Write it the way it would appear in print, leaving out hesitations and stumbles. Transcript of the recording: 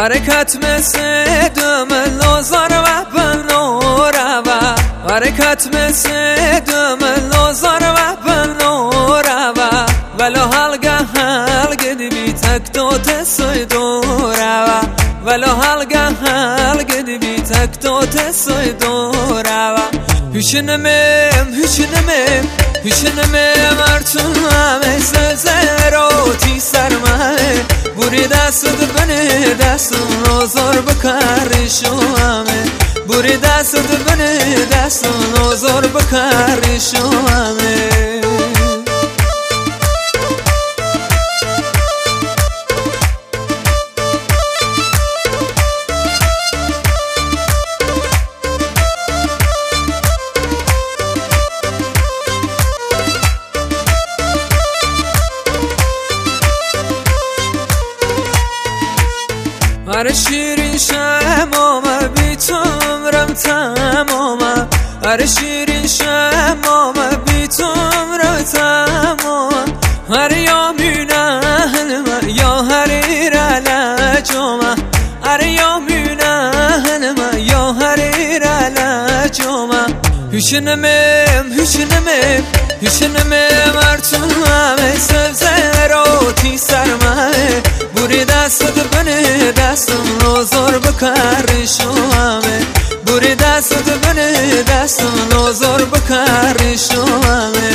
حرکت مثل دم لوزار و بنورا و حرکت مثل دم لوزار و بنورا و ولو هلگه دیوی تک دوت سوی دورا و ولو هلگه دیوی تک دوت سوی دورا و هیچنمیم ارتون همه زروتی سرمه بوری دست بنه دست نوزار بکارشو همه بوری دست بنه دست نوزار بکارشو همه هر شیرین شمامه بی تو عمرم تمامه هر شیرین شمامه بی تو عمرم تمامه هر یامینه هنمه یا هر ایرالجومه هر یامینه هنمه یا هر ایرالجومه هیچنمیم ارتون همه زروتی سرمه بوری دست بنه دستم نوزار بکارشو همه بوری دست بنه دستم نوزار بکارشو همه